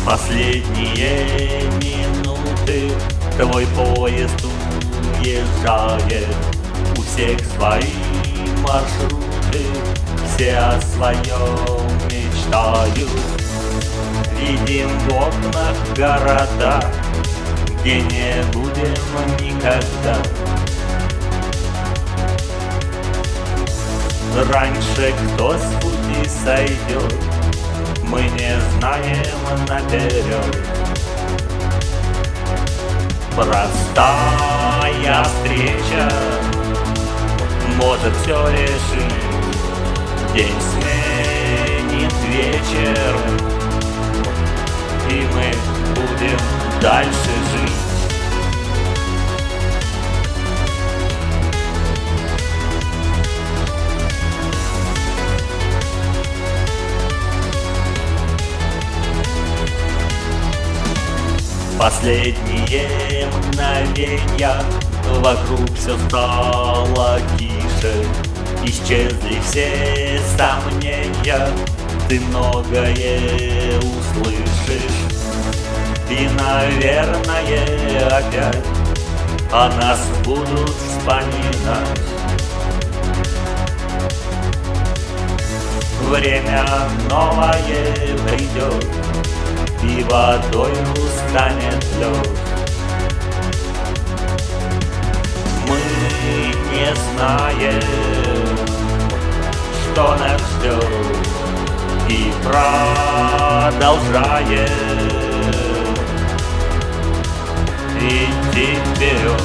Последние минуты твой поезд уезжает. У всех свои маршруты, все о своем мечтают. Видим в окнах города, где не будем никогда. Раньше кто с пути сойдет, мы не знаем наперед. Простая встреча может все решить. День сменит вечер, и мы будем дальше жить. Последние мгновенья, вокруг все стало тише. Исчезли все сомнения, ты многое услышишь. И, наверное, опять о нас будут вспоминать. Время новое придет, и водою станет лед. Мы не знаем, что нас ждет, и продолжаем идти вперед.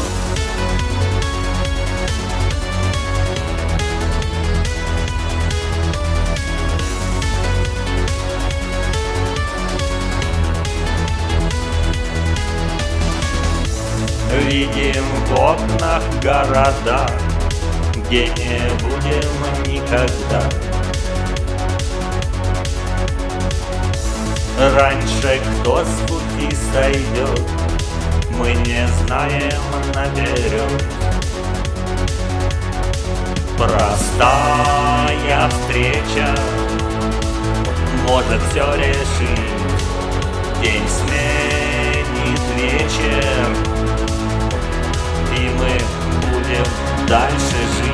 Видим в окнах города, где не будем никогда. Раньше кто с пути сойдет, мы не знаем наперед. Простая встреча может все решить. День сменит вечер, и мы будем дальше жить.